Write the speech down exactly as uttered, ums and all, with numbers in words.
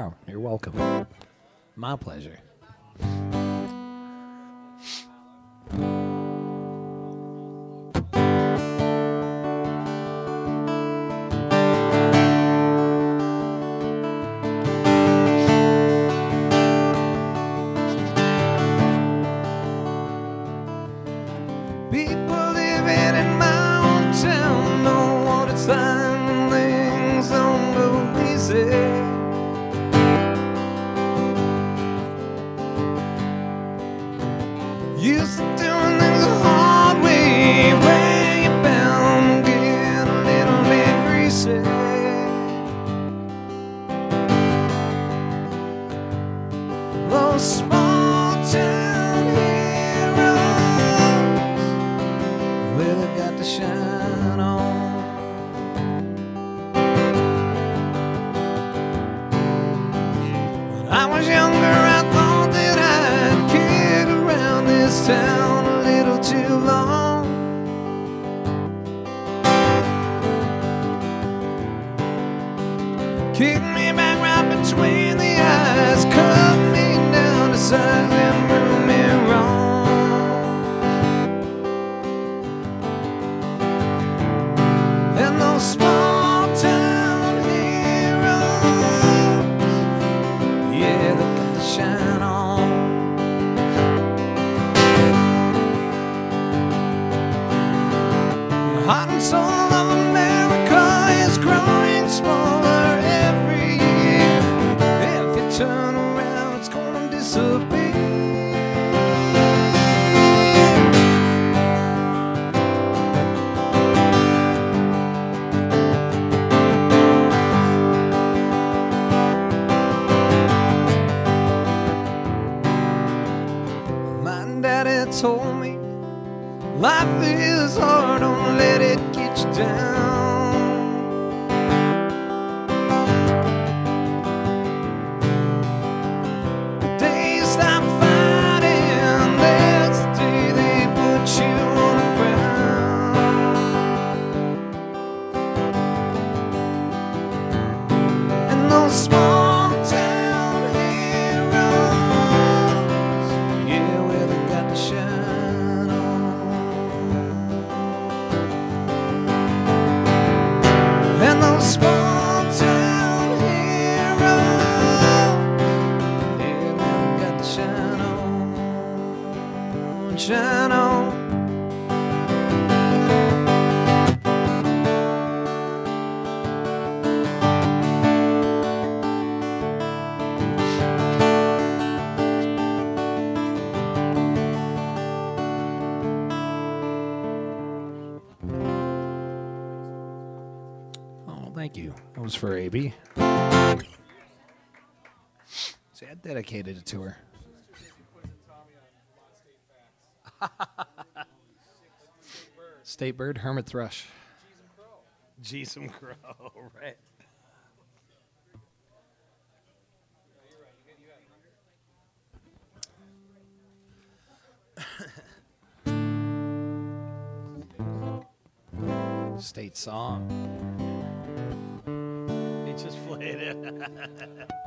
Oh, you're welcome. My pleasure. People living in my own town know what it's like when things don't go easy. Used to doing things the hard way, where you bound get a little bit greasy. Those small town heroes, well, they got to shine on. When I was younger, I thought that I'd kick around this town a little too long. Kick me back right between the eyes, cut me down to size and prove me wrong. And those small town heroes, yeah, they got to shine on. The heart and soul of America is growing smaller every year. If you turn around, it's gonna disappear. My daddy told me life is hard, don't let it get you down. The day you stop fighting, that's the day they put you on the ground. And those small town heroes, yeah, well, they got to shine on. And those small town heroes, yeah, well, they got to shine on, shine on. Oh, thank you. That was for A B. See, I dedicated it to her. State bird, hermit thrush. Jeezum crow, right? State song. He just played it.